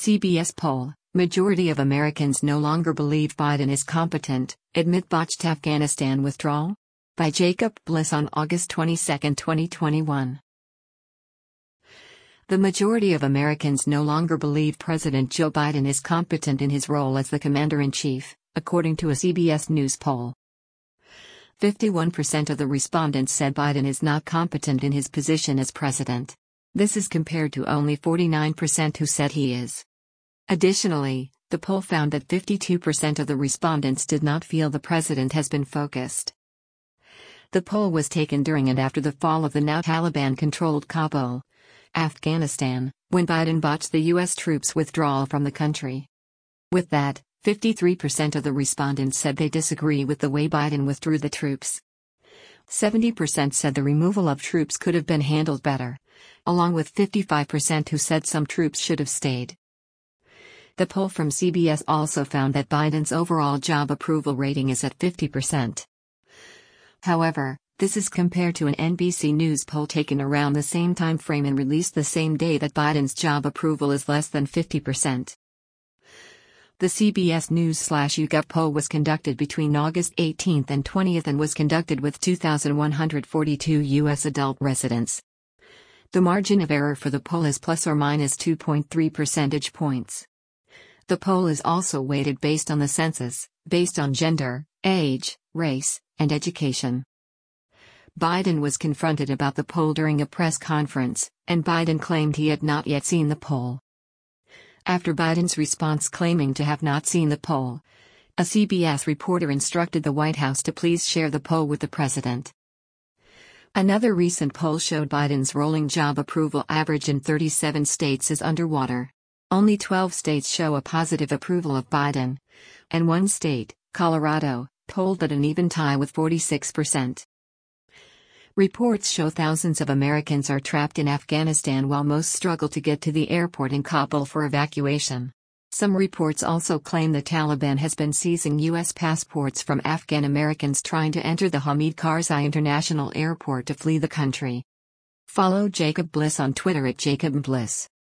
CBS poll, majority of Americans no longer believe Biden is competent, admit botched Afghanistan withdrawal? By Jacob Bliss on August 22, 2021. The majority of Americans no longer believe President Joe Biden is competent in his role as the commander-in-chief, according to a CBS News poll. 51% of the respondents said Biden is not competent in his position as president. This is compared to only 49% who said he is. Additionally, the poll found that 52% of the respondents did not feel the president has been focused. The poll was taken during and after the fall of the now Taliban-controlled Kabul, Afghanistan, when Biden botched the U.S. troops' withdrawal from the country. With that, 53% of the respondents said they disagree with the way Biden withdrew the troops. 70% said the removal of troops could have been handled better, along with 55% who said some troops should have stayed. The poll from CBS also found that Biden's overall job approval rating is at 50%. However, this is compared to an NBC News poll taken around the same time frame and released the same day that Biden's job approval is less than 50%. The CBS News/YouGov poll was conducted between August 18 and 20 and was conducted with 2,142 U.S. adult residents. The margin of error for the poll is plus or minus 2.3 percentage points. The poll is also weighted based on the census, based on gender, age, race, and education. Biden was confronted about the poll during a press conference, and Biden claimed he had not yet seen the poll. After Biden's response claiming to have not seen the poll, a CBS reporter instructed the White House to please share the poll with the president. Another recent poll showed Biden's rolling job approval average in 37 states is underwater. Only 12 states show a positive approval of Biden, and one state, Colorado, polled at an even tie with 46%. Reports show thousands of Americans are trapped in Afghanistan while most struggle to get to the airport in Kabul for evacuation. Some reports also claim the Taliban has been seizing U.S. passports from Afghan Americans trying to enter the Hamid Karzai International Airport to flee the country. Follow Jacob Bliss on Twitter at Jacob Bliss.